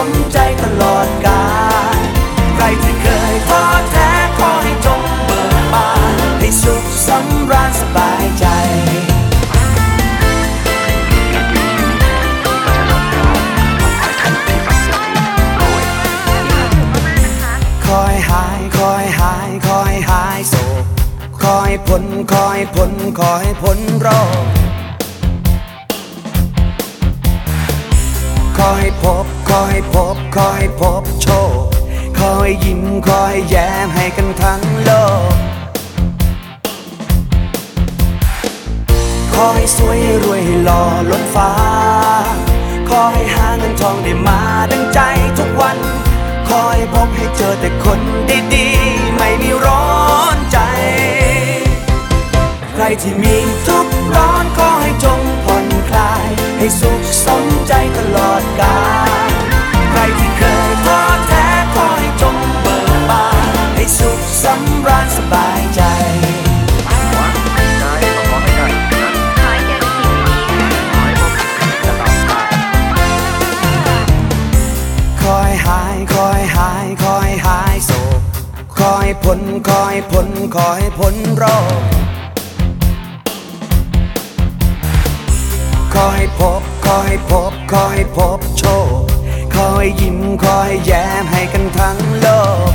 มใจตลอดกาลใครที่เคยท้อแท้ขอให้จงเบิกบานให้สุขสำราญสบายใจคอยหายคอยหายคอยหายโศกคอยพ้นคอยพ้นคอยพ้นโรคคอยพบคอยพบคอยพบโชคคอยยิ้มคอยแย้มให้กันทั้งโลกคอยสวยรวยให้หล่อล้นฟ้าคอยหาเงินทองได้มาดังใจทุกวันคอยพบให้เจอแต่คนดีๆไม่มีร้อนใจใครที่มีทุกข์ร้อนขอให้จงผ่อนคลายให้สุขสมใจตลอดกาลใครที่เคยท้อแท้ขอให้จงเบิกบานให้สุขสำราญสบายใจคอยหายคอยหายคอยหายโศกคอยพ้นคอยพ้นคอยพ้นโรคคอยพบคอยพบคอยพบโชคคอยยิ้มคอยแย้มให้กันทั้งโลก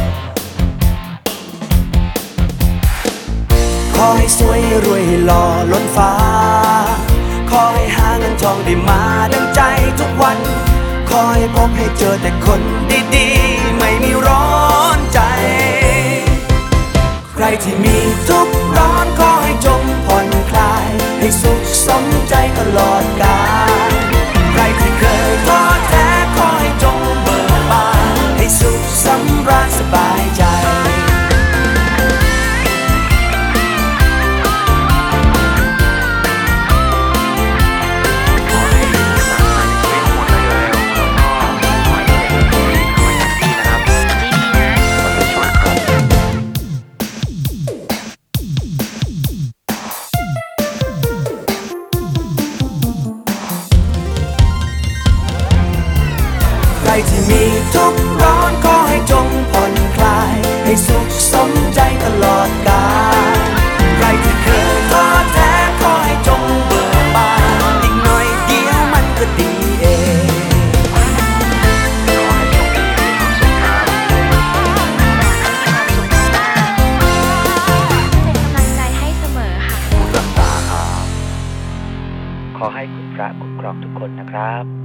คอยสวยรวยให้หล่อล้นฟ้าคอยหาเงินทองได้มาดังใจทุกวันคอยพบให้เจอแต่คนดีๆไม่มีร้อนใจใครที่มีทุกข์ร้อนขอให้จงผ่อนคลายให้สุขสมใจตลอดกาลใครที่เคยท้อแท้ขอให้จงเบิกบานให้สุขสำราญสบายใจใครที่มีทุกข์ร้อนขอให้จงผ่อนคลายให้สุขสมใจตลอดกาลใครที่เคยท้อแท้ขอให้จงเบิกบานอีกหน่อยเดียวมันก็ดีเองเป็นกำลังใจให้เสมอค่ะคุณรักษาครับขอให้คุณพระคุ้มครองทุกคนนะครับ